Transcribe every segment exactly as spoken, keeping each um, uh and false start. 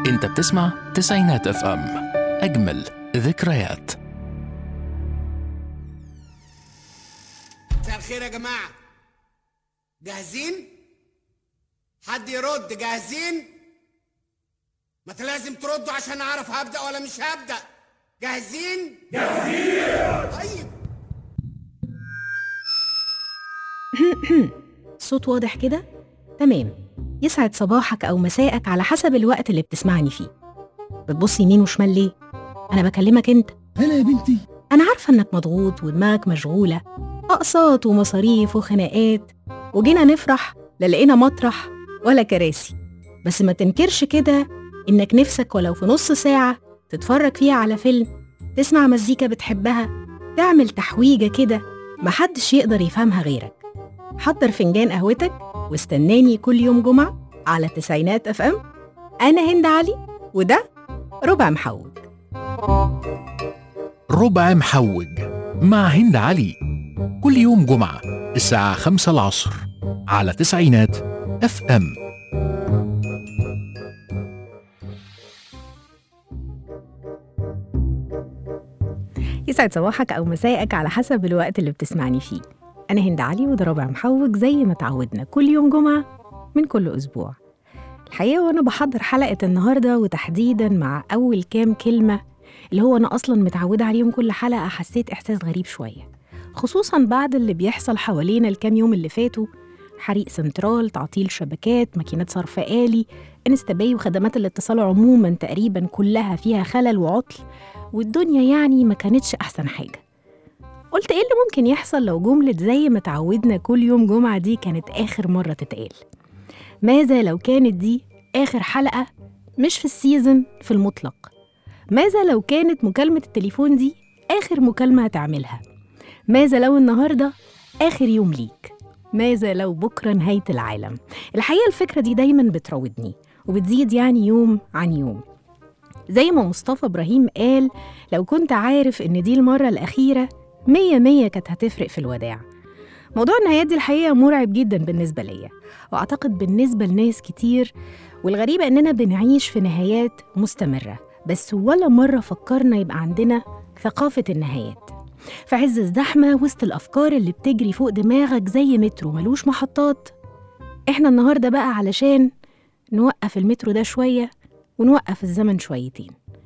انت بتسمع تسعينات اف ام، اجمل ذكريات. مساء الخير يا جماعة، جاهزين؟ حد يرد؟ جاهزين؟ ما لازم تردوا عشان اعرف هبدأ ولا مش هبدأ. جاهزين؟ جاهزين. طيب صوت واضح كده؟ تمام. يسعد صباحك أو مساءك على حسب الوقت اللي بتسمعني فيه. بتبص يمين وشمال ليه؟ أنا بكلمك أنت. هلا يا بنتي. أنا عارفة إنك مضغوط ودماغك مشغولة، أقساط ومصاريف وخناقات، وجينا نفرح لا لقينا مطرح ولا كراسي. بس ما تنكرش كده إنك نفسك ولو في نص ساعة تتفرج فيها على فيلم، تسمع مزيكا بتحبها، تعمل تحويجة كده محدش يقدر يفهمها غيرك. حضر فنجان قهوتك واستناني كل يوم جمعة على تسعينات اف ام. أنا هند علي وده ربع محوج. ربع محوج مع هند علي، كل يوم جمعة الساعة خمسة العصر على تسعينات اف ام. يسعد صباحك أو مساءك على حسب الوقت اللي بتسمعني فيه. أنا هند علي وده ربع محوج زي ما تعودنا كل يوم جمعة من كل أسبوع. الحقيقة وأنا بحضر حلقة النهاردة وتحديداً مع أول كام كلمة اللي هو أنا أصلاً متعودة عليهم كل حلقة، حسيت إحساس غريب شوية، خصوصاً بعد اللي بيحصل حوالينا الكام يوم اللي فاتوا: حريق سنترال، تعطيل شبكات، ماكينات صرف آلي، انستا باي، وخدمات الاتصال عموماً تقريباً كلها فيها خلل وعطل، والدنيا يعني ما كانتش أحسن حاجة. قلت إيه اللي ممكن يحصل لو جملة زي ما تعودنا كل يوم جمعة دي كانت آخر مرة تتقال؟ ماذا لو كانت دي آخر حلقة مش في السيزن في المطلق؟ ماذا لو كانت مكالمة التليفون دي آخر مكالمة هتعملها؟ ماذا لو النهاردة آخر يوم ليك؟ ماذا لو بكرة نهاية العالم؟ الحقيقة الفكرة دي دايماً بتراودني وبتزيد يعني يوم عن يوم. زي ما مصطفى إبراهيم قال: لو كنت عارف إن دي المرة الأخيرة مية مية كانت هتفرق في الوداع. موضوع النهايات دي الحقيقة مرعب جدا بالنسبة ليا، وأعتقد بالنسبة لناس كتير، والغريبة إننا بنعيش في نهايات مستمرة، بس ولا مرة فكرنا يبقى عندنا ثقافة النهايات. في عز الزحمة وسط الأفكار اللي بتجري فوق دماغك زي مترو ملوش محطات، إحنا النهاردة بقى علشان نوقف المترو ده شوية ونوقف الزمن شويتين،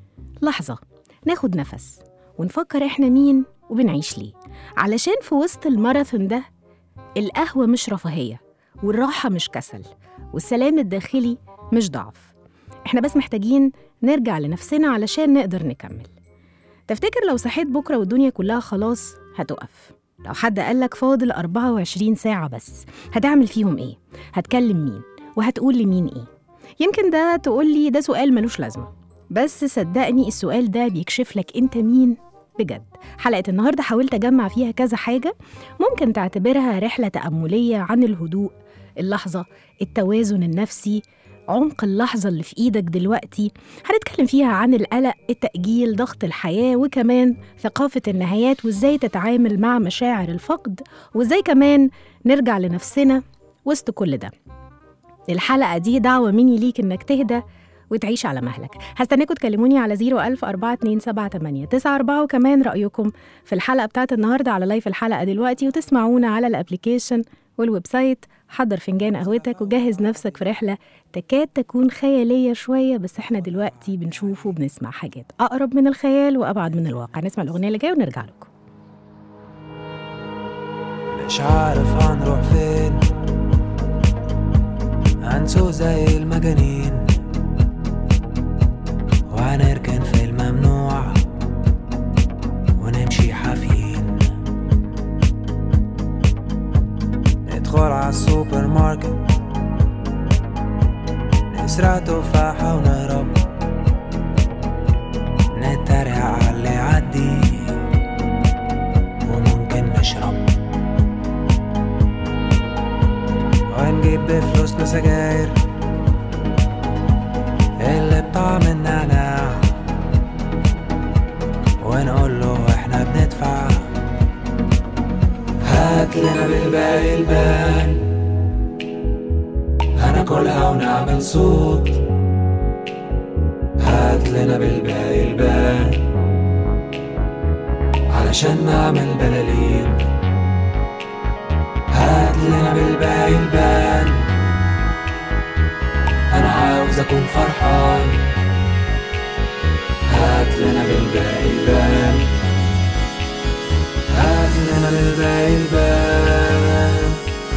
لحظة ناخد نفس ونفكر إحنا مين وبنعيش ليه. علشان في وسط الماراثون ده القهوة مش رفاهية، والراحة مش كسل، والسلام الداخلي مش ضعف. إحنا بس محتاجين نرجع لنفسنا علشان نقدر نكمل. تفتكر لو صحيت بكرة والدنيا كلها خلاص هتقف، لو حد قالك فاضل أربعة وعشرين ساعة بس، هتعمل فيهم إيه؟ هتكلم مين؟ وهتقول لمين إيه؟ يمكن ده تقولي ده سؤال ملوش لازمة، بس صدقني السؤال ده بيكشف لك أنت مين بجد. حلقة النهاردة حاولت أجمع فيها كذا حاجة ممكن تعتبرها رحلة تأملية عن الهدوء، اللحظة، التوازن النفسي، عمق اللحظة اللي في إيدك دلوقتي. هنتكلم فيها عن القلق، التأجيل، ضغط الحياة، وكمان ثقافة النهايات، وإزاي تتعامل مع مشاعر الفقد، وإزاي كمان نرجع لنفسنا وسط كل ده. الحلقة دي دعوة مني ليك إنك تهدى وتعيش على مهلك. هستناكم تكلموني على زيرو ألف أربعة اتنين سبعة تمانية تسعة أربعة، وكمان رأيكم في الحلقة بتاعت النهاردة على لايف الحلقة دلوقتي، وتسمعونا على الابليكيشن والويب سايت. حضر فنجان قهوتك وجهز نفسك في رحلة تكاد تكون خيالية شوية، بس احنا دلوقتي بنشوف وبنسمع حاجات أقرب من الخيال وأبعد من الواقع. نسمع الأغنية اللي جاية ونرجع لكم. مش عارف هنروح فين، هنسوق زي المجانين، وهنركن في الممنوع ونمشي حافيين، ندخل على السوبر ماركت نسرق تفاحة ونهرب، نتريق على اللي يعدي وممكن نشرب، ونجيب بفلوسنا سجاير اللي بطعم النعناع، ونقول له احنا بندفع، هات لنا بالباقي الباقي، هناكلها ونعمل صوت، هات لنا بالباقي البان علشان نعمل بلالين. هات لنا بالباقي البان أنا عاوز أكون فرحان. هات لنا بالباقي البان هات لنا بالباقي البان.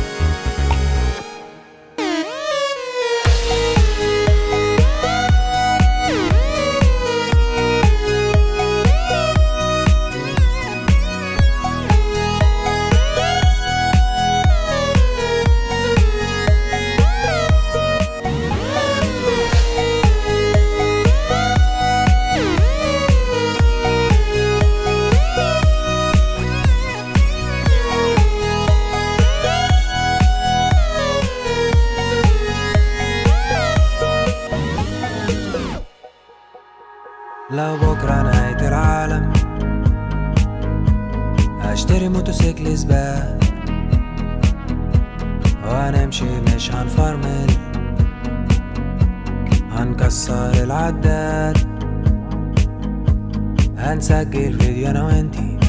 لو بكرة نهاية العالم هشتري موتوسيكل سباق وهنمشي مش هنفرمل، هنكسر العداد، هنسجل فيديو انا وانتي،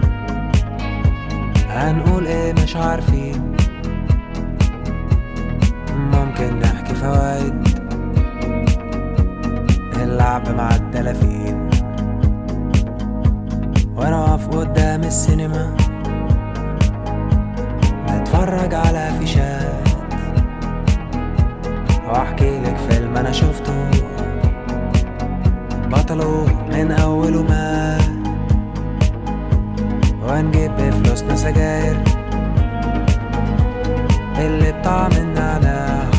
هنقول ايه مش عارفين، ممكن نحكي فوايد اللعب مع الدلافين، وانا واقف قدام السينما نتفرج على فيشات واحكي لك فيلم انا شفته بطله من اوله ما، ونجيب بفلوسنا سجاير اللي بطعم النعناع،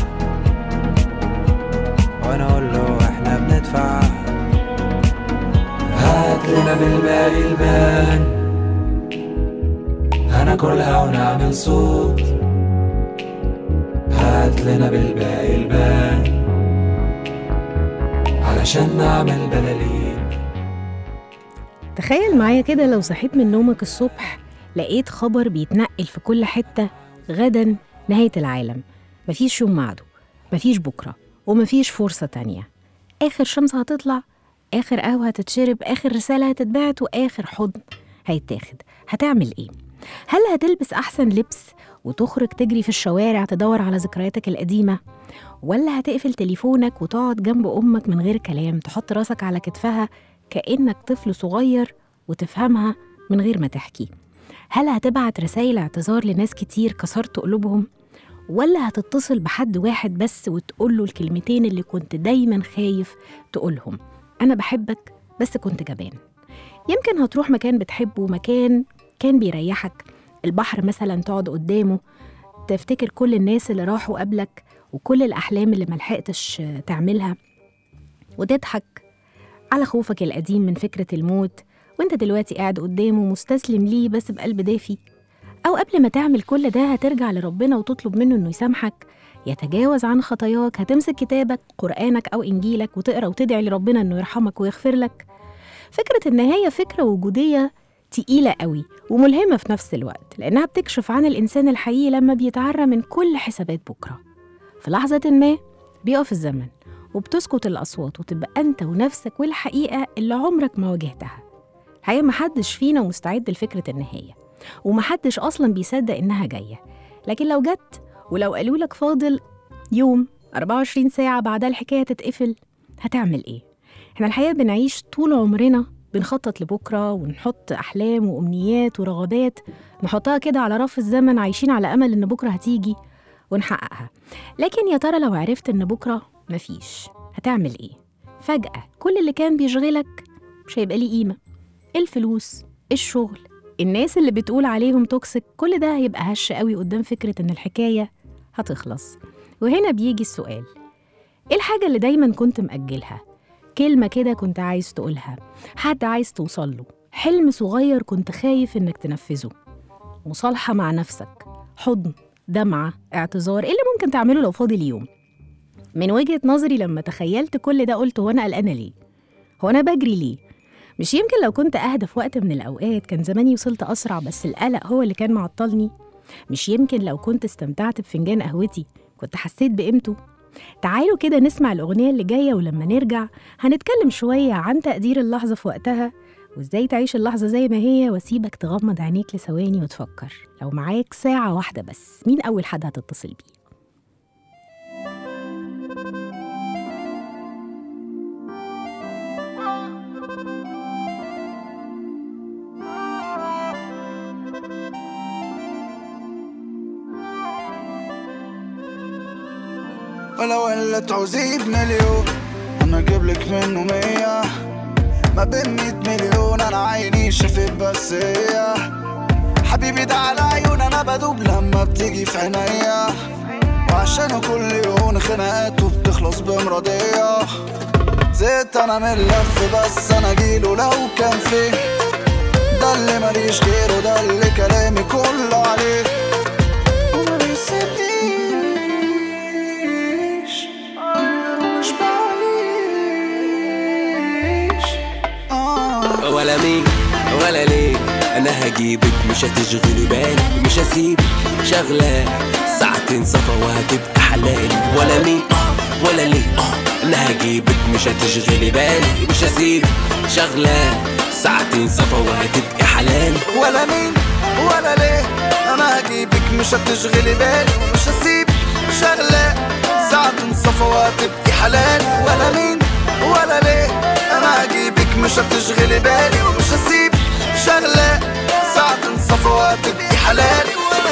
وانا اقول له احنا بندفع. هات لنا بالباقي البان هناكلها ونعمل صوت. هات لنا بالباقي البان علشان نعمل بلالين. تخيل معايا كده لو صحيت من نومك الصبح لقيت خبر بيتنقل في كل حتة: غدا نهاية العالم، مفيش يوم معده، مفيش بكرة، ومفيش فرصة تانية، آخر شمس هتطلع، آخر قهوة هتتشرب، آخر رسالة هتتبعت، وآخر حضن هيتاخد. هتعمل إيه؟ هل هتلبس أحسن لبس وتخرج تجري في الشوارع تدور على ذكرياتك القديمة؟ ولا هتقفل تليفونك وتقعد جنب أمك من غير كلام، تحط راسك على كتفها كأنك طفل صغير وتفهمها من غير ما تحكي؟ هل هتبعت رسائل اعتذار لناس كتير كسرت قلوبهم؟ ولا هتتصل بحد واحد بس وتقوله الكلمتين اللي كنت دايما خايف تقولهم: أنا بحبك بس كنت جبان؟ يمكن هتروح مكان بتحبه، مكان كان بيريحك، البحر مثلا، تقعد قدامه تفتكر كل الناس اللي راحوا قبلك وكل الأحلام اللي ملحقتش تعملها، وتضحك على خوفك القديم من فكرة الموت وانت دلوقتي قاعد قدامه مستسلم ليه بس بقلب دافي. أو قبل ما تعمل كل ده هترجع لربنا وتطلب منه إنه يسامحك، يتجاوز عن خطاياك، هتمسك كتابك قرآنك أو إنجيلك وتقرأ وتدعي لربنا إنه يرحمك ويغفر لك. فكرة النهاية فكرة وجودية تقيلة قوي وملهمة في نفس الوقت، لأنها بتكشف عن الإنسان الحقيقي لما بيتعرى من كل حسابات بكرة. في لحظة ما بيقف الزمن وبتسكت الأصوات وتبقى أنت ونفسك والحقيقة اللي عمرك ما واجهتها. الحقيقة محدش فينا مستعد لفكرة النهاية، ومحدش أصلاً بيصدق إنها جاية، لكن لو جت ولو قالوا لك فاضل يوم أربعة وعشرين ساعة بعدها الحكاية تتقفل، هتعمل إيه؟ إحنا الحقيقة بنعيش طول عمرنا بنخطط لبكرة ونحط أحلام وأمنيات ورغبات نحطها كده على رف الزمن، عايشين على أمل إن بكرة هتيجي ونحققها. لكن يا ترى لو عرفت إن بكرة مفيش هتعمل إيه؟ فجأة كل اللي كان بيشغلك مش هيبقى ليه قيمة، الفلوس، الشغل، الناس اللي بتقول عليهم توكسيك، كل ده هيبقى هش قوي قدام فكرة إن الحكاية هتخلص. وهنا بيجي السؤال: إيه الحاجة اللي دايماً كنت مأجلها؟ كلمة كده كنت عايز تقولها، حد عايز توصله، حلم صغير كنت خايف إنك تنفذه، مصالحة مع نفسك، حضن، دمعة، اعتذار. إيه اللي ممكن تعمله لو فاضل يوم؟ من وجهة نظري لما تخيلت كل ده قلت: هو أنا قلقانة ليه؟ هو أنا بجري ليه؟ مش يمكن لو كنت أهدى في وقت من الأوقات كان زماني وصلت أسرع، بس القلق هو اللي كان معطلني؟ مش يمكن لو كنت استمتعت بفنجان قهوتي كنت حسيت بقيمته؟ تعالوا كده نسمع الأغنية اللي جاية، ولما نرجع هنتكلم شوية عن تقدير اللحظة في وقتها وإزاي تعيش اللحظة زي ما هي، واسيبك تغمض عينيك لثواني وتفكر. لو معاك ساعة واحدة بس، مين أول حد هتتصل بيه؟ ولو اللي تعوزيه بمليون انا اجيب لك منه مية، ما بين مية مليون انا عيني شافت بس هي حبيبي ده على عيون انا بدوب لما بتيجي في عينيا، وعشانه كل يوم خناقات وبتخلص بمراضية. زيت انا من اللف بس انا جيله لو كان فيه، ده اللي ماليش غيره، ده اللي كلامي كله عليه وما بيسيبنيش مش بعيش. آه. ولا مين ولا ليه انا هجيبك، مش هتشغلي بالي، مش هسيبك شغلة ساعتين صفا وهتبقى حلال. ولا مين اه ولا ليه اه انا هجيبك، مش هتشغلي بالي، مش هسيبك شغلة ساعتين صفا وهتبقى حلال. ولا مين ولا ليه انا هجيبك، مش هتشغلي بالي ومش هسيبك شغلة ساعتين صفا وهتبقى حلال. ولا مين ولا ليه انا هجيبك، مش هتشغلي بالي ومش هسيبك شغلة ساعتين صفا وهتبقى حلال.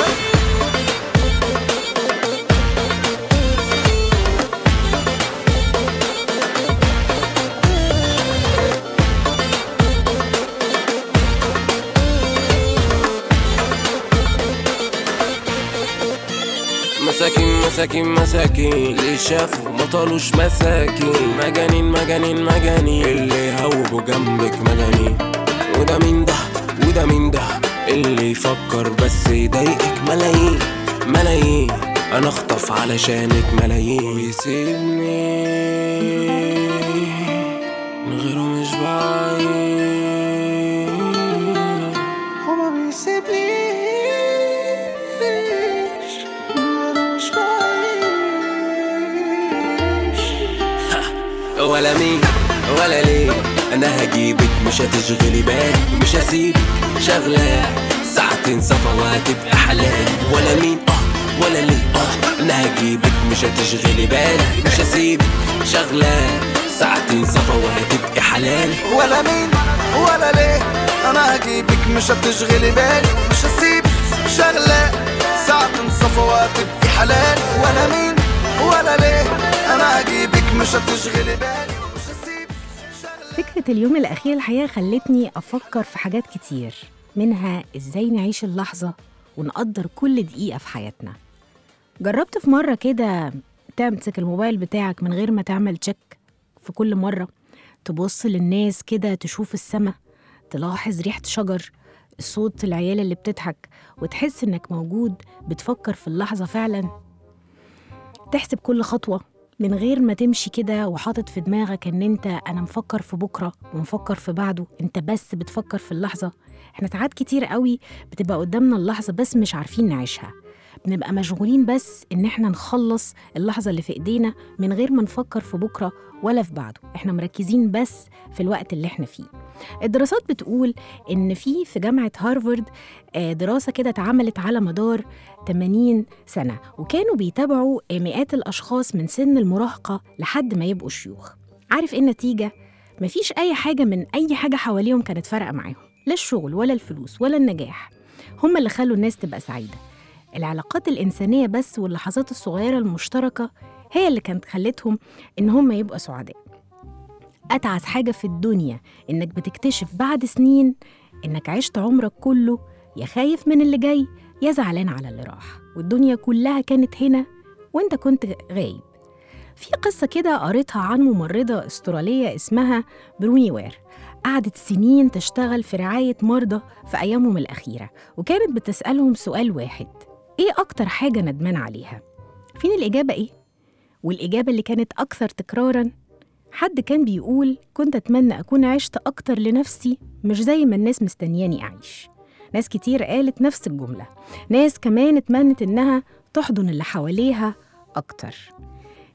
مساكين مساكين مساكين اللي شافوا ما طالوش مساكين، مجانين مجانين مجانين اللي هوبوا جنبك مجانين. وده مين ده وده مين ده اللي يفكر بس يضايقك ملايين ملايين، انا اخطف علشانك ملايين ويسيبني من غيره مش بعيد وما بيسيبنيش ولا مين ولا ليه انا هجيبك، مش هتشغلي بالي، مش هسيبك شغلة ساعتين صفا وهتبقى حلال. ولا مين اه ولا ليه اه انا هجيبك، مش هتشغلي بالي، مش هسيبك شغلة ساعتين صفا وهتبقى حلال. ولا مين ولا ليه انا هجيبك، مش هتشغلي بالي ومش هسيبك شغلة ساعتين صفا وهتبقى حلال. ولا مين ولا ليه انا هجيبك، مش هتشغلي بالي ومش هسيبك شغلة. فكرة اليوم الأخير الحقيقة خلتني أفكر في حاجات كتير، منها إزاي نعيش اللحظة ونقدر كل دقيقة في حياتنا. جربت في مرة كده تمسك الموبايل بتاعك من غير ما تعمل تشيك في كل مرة، تبص للناس كده، تشوف السما، تلاحظ ريحة شجر، الصوت العيال اللي بتضحك، وتحس إنك موجود بتفكر في اللحظة فعلا. تحسب كل خطوة من غير ما تمشي كده وحاطط في دماغك ان انت انا مفكر في بكرة ومفكر في بعده، انت بس بتفكر في اللحظة. احنا ساعات كتير قوي بتبقى قدامنا اللحظة بس مش عارفين نعيشها، بنبقى مشغولين بس ان احنا نخلص اللحظة اللي في ايدينا من غير ما نفكر في بكرة ولا في بعده، احنا مركزين بس في الوقت اللي احنا فيه. الدراسات بتقول ان في في جامعة هارفارد دراسة كده اتعملت على مدار ثمانين سنة، وكانوا بيتابعوا مئات الاشخاص من سن المراهقة لحد ما يبقوا شيوخ. عارف ايه النتيجة؟ مفيش اي حاجة من اي حاجة حواليهم كانت فارقة معاهم، لا الشغل ولا الفلوس ولا النجاح، هم اللي خلوا الناس تبقى سعيدة. العلاقات الإنسانية بس واللحظات الصغيرة المشتركة هي اللي كانت خلتهم إن هم يبقوا سعداء. أتعس حاجة في الدنيا إنك بتكتشف بعد سنين إنك عشت عمرك كله يا خايف من اللي جاي يا زعلان على اللي راح، والدنيا كلها كانت هنا وإنت كنت غايب. في قصة كده قريتها عن ممرضة أسترالية اسمها بروني وير، قعدت سنين تشتغل في رعاية مرضى في أيامهم الأخيرة، وكانت بتسألهم سؤال واحد: إيه أكتر حاجة ندمان عليها؟ فين الإجابة إيه؟ والإجابة اللي كانت أكثر تكراراً، حد كان بيقول كنت أتمنى أكون عشت أكتر لنفسي مش زي ما الناس مستنياني أعيش. ناس كتير قالت نفس الجملة، ناس كمان اتمنت إنها تحضن اللي حواليها أكتر.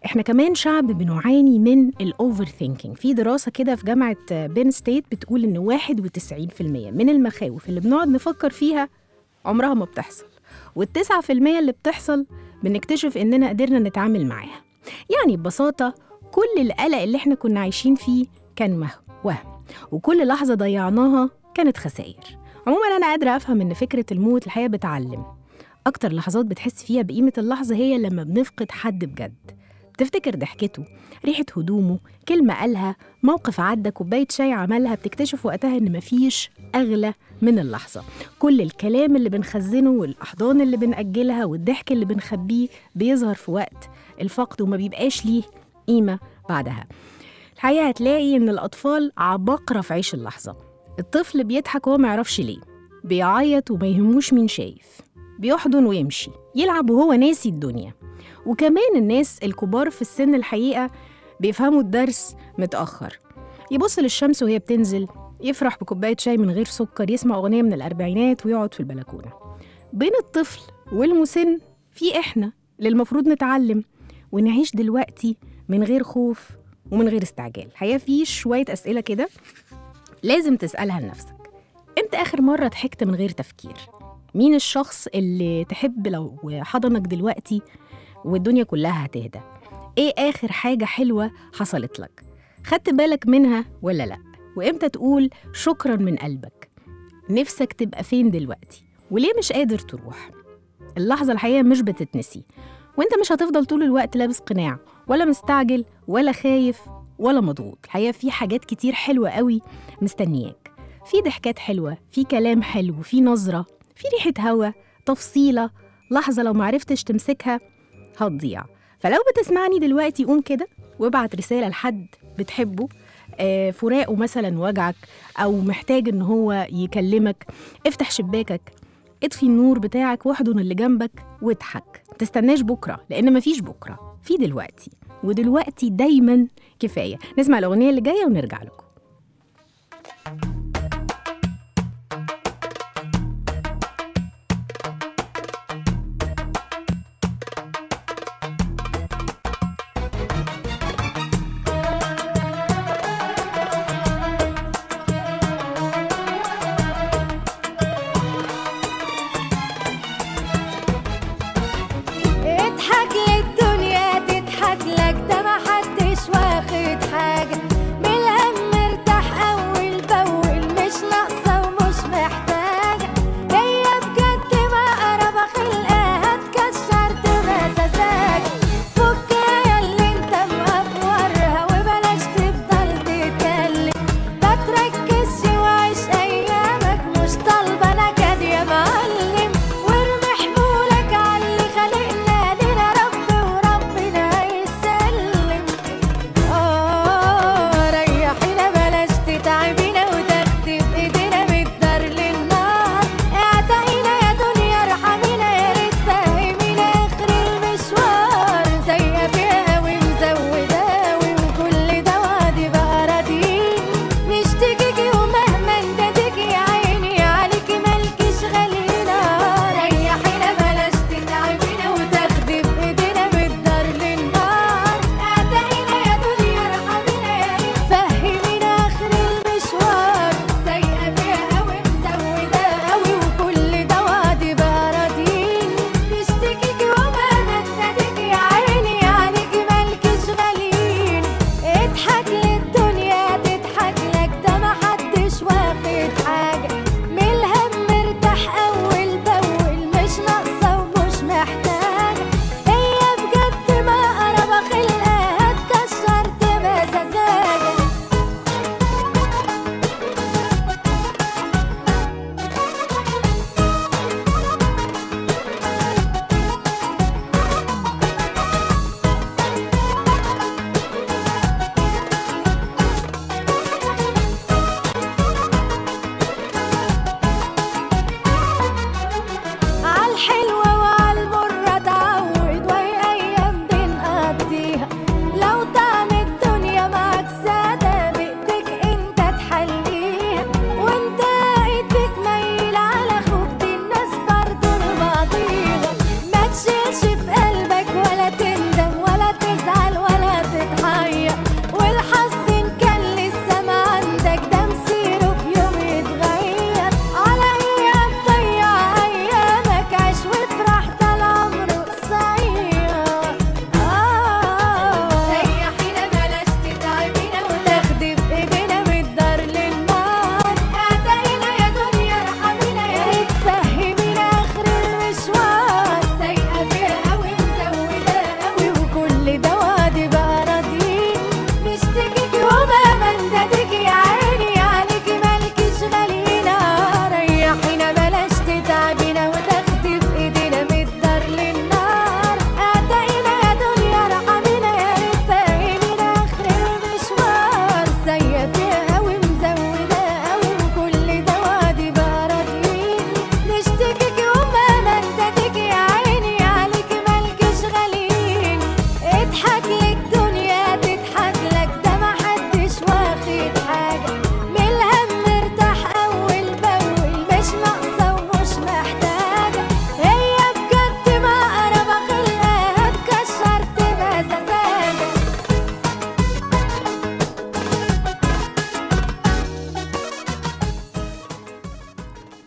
احنا كمان شعب بنعاني من الأوفر ثينكينج. في دراسة كده في جامعة بين ستيت بتقول إن واحد وتسعين في المية من المخاوف اللي بنقعد نفكر فيها عمرها ما بتحصل، والتسعة في المية اللي بتحصل بنكتشف إننا قدرنا نتعامل معاها. يعني ببساطة كل القلق اللي احنا كنا عايشين فيه كان وهم، وكل لحظة ضيعناها كانت خسائر. عموما أنا قادرة أفهم إن فكرة الموت الحقيقة بتعلم. أكتر لحظات بتحس فيها بقيمة اللحظة هي لما بنفقد حد بجد، بتفتكر ضحكته، ريحة هدومه، كلمة قالها، موقف عدى، كوباية شاي عملها. بتكتشف وقتها إن مفيش أغلى من اللحظة. كل الكلام اللي بنخزنه والأحضان اللي بنأجلها والضحك اللي بنخبيه بيظهر في وقت الفقد وما بيبقاش ليه قيمة بعدها. الحقيقة هتلاقي إن الأطفال عباقرة في عيش اللحظة. الطفل بيضحك وهو ما يعرفش ليه، بيعيط وما يهموش مين شايف، بيحضن ويمشي، يلعب وهو ناسي الدنيا. وكمان الناس الكبار في السن الحقيقة بيفهموا الدرس متأخر. يبص للشمس وهي بتنزل، يفرح بكوباية شاي من غير سكر، يسمع أغنية من الأربعينات ويقعد في البلكونة. بين الطفل والمسن في إحنا اللي المفروض نتعلم ونعيش دلوقتي من غير خوف ومن غير استعجال. الحقيقة في شوية أسئلة كده لازم تسألها لنفسك. إمتى آخر مرة ضحكت من غير تفكير؟ مين الشخص اللي تحب لو حضنك دلوقتي والدنيا كلها هتهدى؟ إيه آخر حاجة حلوة حصلت لك؟ خدت بالك منها ولا لأ؟ وإمتى تقول شكراً من قلبك؟ نفسك تبقى فين دلوقتي؟ وليه مش قادر تروح؟ اللحظة الحقيقة مش بتتنسي، وإنت مش هتفضل طول الوقت لابس قناع ولا مستعجل ولا خايف ولا مضغوط. الحقيقة في حاجات كتير حلوة قوي مستنياك، في ضحكات حلوة، في كلام حلو، في نظرة، في ريحة هوا، تفصيلة، لحظة لو معرفتش تمسكها هتضيع. فلو بتسمعني دلوقتي قوم كده وابعت رسالة لحد بتحبه، آه فراقه مثلا وجعك أو محتاج إن هو يكلمك. افتح شباكك، اطفي النور بتاعك واحضن اللي جنبك واضحك. متستناش بكرة، لأن مفيش بكرة، في دلوقتي، ودلوقتي دايما كفاية. نسمع الأغنية اللي جاية ونرجع لكم. واخد حاجة بالهم مرتاح أول بأول.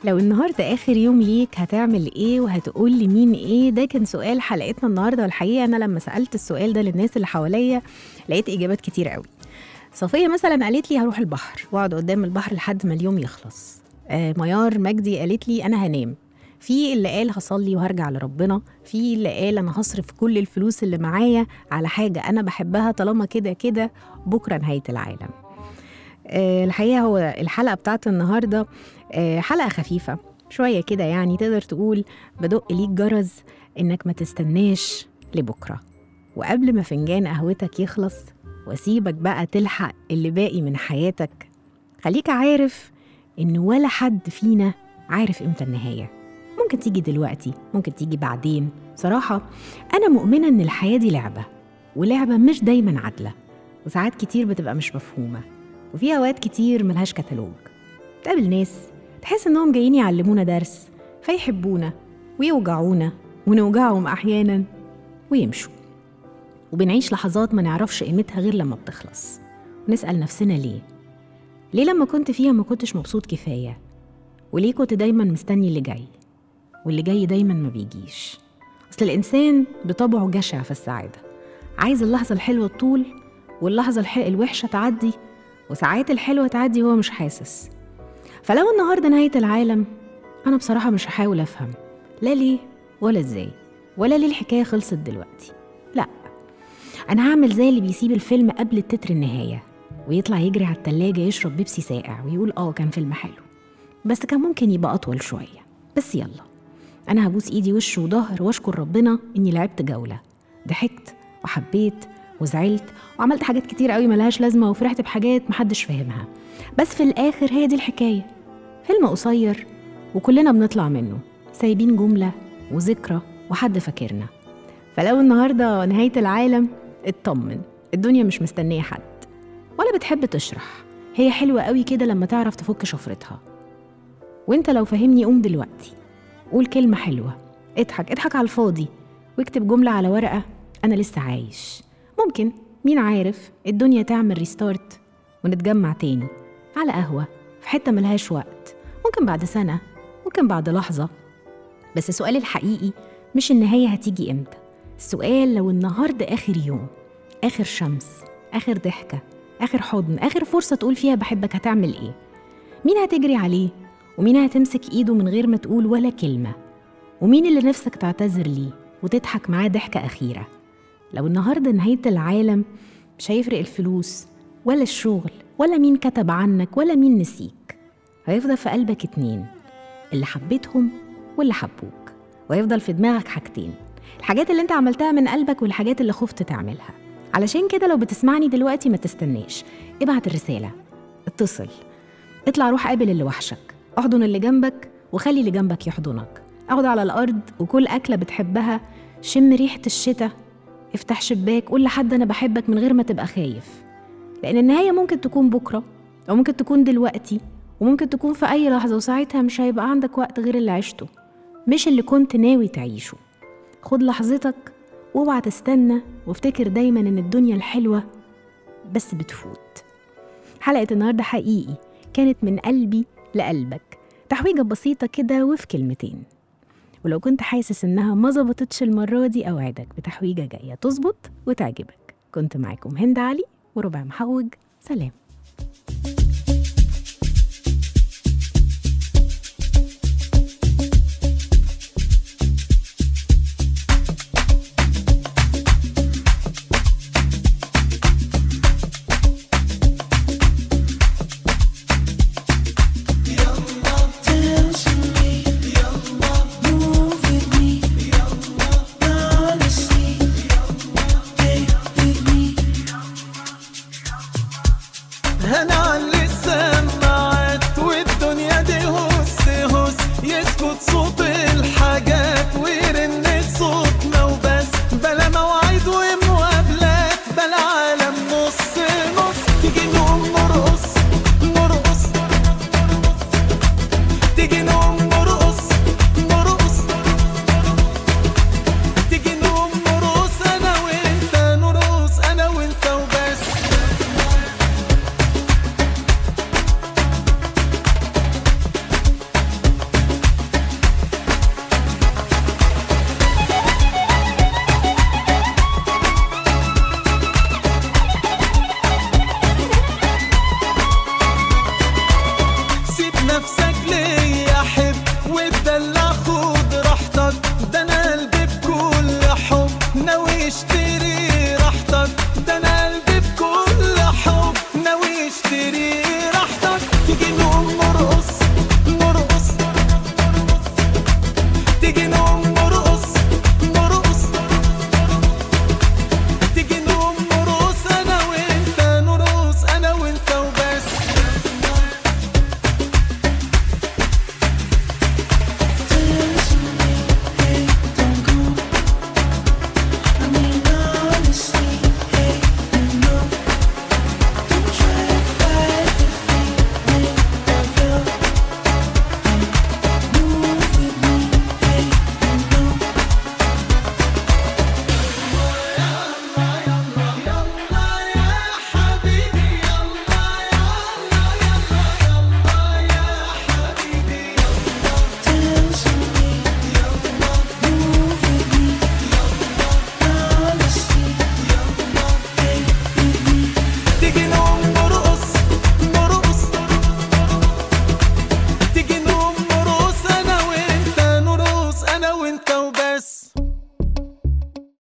لو النهاردة آخر يوم ليك هتعمل إيه وهتقول لمين إيه؟ ده كان سؤال حلقتنا النهاردة، والحقيقة أنا لما سألت السؤال ده للناس اللي حواليا لقيت إجابات كتير قوي. صفية مثلا قالت لي هروح البحر واقعد قدام البحر لحد ما اليوم يخلص. آه ميار مجدي قالت لي أنا هنام. في اللي قال هصلي وهرجع لربنا، في اللي قال أنا هصرف كل الفلوس اللي معايا على حاجة أنا بحبها طالما كده كده بكرة نهاية العالم. آه الحقيقة هو الحلقة بتاعت النهاردة آه حلقة خفيفة شوية كده، يعني تقدر تقول بدق ليك جرز إنك ما تستناش لبكرة، وقبل ما فنجان قهوتك يخلص وسيبك بقى تلحق اللي باقي من حياتك، خليك عارف إن ولا حد فينا عارف إمتى النهاية. ممكن تيجي دلوقتي، ممكن تيجي بعدين. صراحة أنا مؤمنة إن الحياة دي لعبة، ولعبة مش دايما عادلة، وساعات كتير بتبقى مش مفهومة، وفي أوقات كتير ملهاش كتالوج. تقابل ناس تحس إنهم جايين يعلمونا درس، فيحبونا ويوجعونا ونوجعهم أحيانا ويمشوا، وبنعيش لحظات ما نعرفش قيمتها غير لما بتخلص، ونسأل نفسنا ليه؟ ليه لما كنت فيها ما كنتش مبسوط كفاية؟ وليه كنت دايما مستني اللي جاي؟ واللي جاي دايما ما بيجيش. أصل الإنسان بطبعه جشع في السعادة، عايز اللحظة الحلوة تطول واللحظة الوحشة تعدي، وساعات الحلوة تعدي وهو مش حاسس. فلو النهاردة نهاية العالم، أنا بصراحة مش هحاول أفهم لا ليه ولا إزاي ولا ليه الحكاية خلصت دلوقتي. لا، أنا هعمل زي اللي بيسيب الفيلم قبل التتر النهاية ويطلع يجري على التلاجة يشرب بيبسي ساقع ويقول آه كان فيلم حلو، بس كان ممكن يبقى أطول شوية. بس يلا، أنا هبوس إيدي وش وظهر واشكر ربنا إني لعبت جولة، ضحكت وحبيت وزعلت وعملت حاجات كتير قوي ملهاش لازمة، وفرحت بحاجات محدش فاهمها، بس في الآخر هي دي الحكاية. فيلم قصير وكلنا بنطلع منه سايبين جملة وذكرى وحد فاكرنا. فلو النهاردة نهاية العالم، اطمن، الدنيا مش مستنية حد ولا بتحب تشرح، هي حلوة قوي كده لما تعرف تفك شفرتها. وانت لو فهمني قوم دلوقتي، قول كلمة حلوة، اضحك اضحك على الفاضي، واكتب جملة على ورقة أنا لسه عايش. ممكن، مين عارف، الدنيا تعمل ريستارت ونتجمع تاني على قهوة في حتة ملهاش وقت، ممكن بعد سنة، ممكن بعد لحظة. بس السؤال الحقيقي مش النهاية هتيجي امتى، السؤال لو النهاردة آخر يوم، آخر شمس، آخر ضحكة، آخر حضن، آخر فرصة تقول فيها بحبك، هتعمل ايه؟ مين هتجري عليه؟ ومين هتمسك ايده من غير ما تقول ولا كلمة؟ ومين اللي نفسك تعتذر ليه وتضحك معاه ضحكة أخيرة؟ لو النهاردة نهاية العالم، مش هيفرق الفلوس ولا الشغل ولا مين كتب عنك ولا مين نسيك، هيفضل في قلبك اتنين، اللي حبيتهم واللي حبوك، وهيفضل في دماغك حاجتين، الحاجات اللي انت عملتها من قلبك والحاجات اللي خفت تعملها. علشان كده لو بتسمعني دلوقتي ما تستناش، ابعت الرسالة، اتصل، اطلع روح قابل اللي وحشك، احضن اللي جنبك وخلي اللي جنبك يحضنك، اقعد على الأرض وكل أكلة بتحبها، شم ريحة الشتاء، افتح شباك، قول لحد أنا بحبك من غير ما تبقى خايف، لأن النهاية ممكن تكون بكرة أو ممكن تكون دلوقتي وممكن تكون في أي لحظة، وساعتها مش هيبقى عندك وقت غير اللي عشته مش اللي كنت ناوي تعيشه. خد لحظتك واوعى تستنى، وافتكر دايما إن الدنيا الحلوة بس بتفوت. حلقة النهاردة حقيقي كانت من قلبي لقلبك، تحويجة بسيطة كده وفي كلمتين، ولو كنت حاسس إنها ما زبطتش المرة دي أوعدك بتحويجة جاية تظبط وتعجبك. كنت معاكم هند علي وربع محوج، سلام.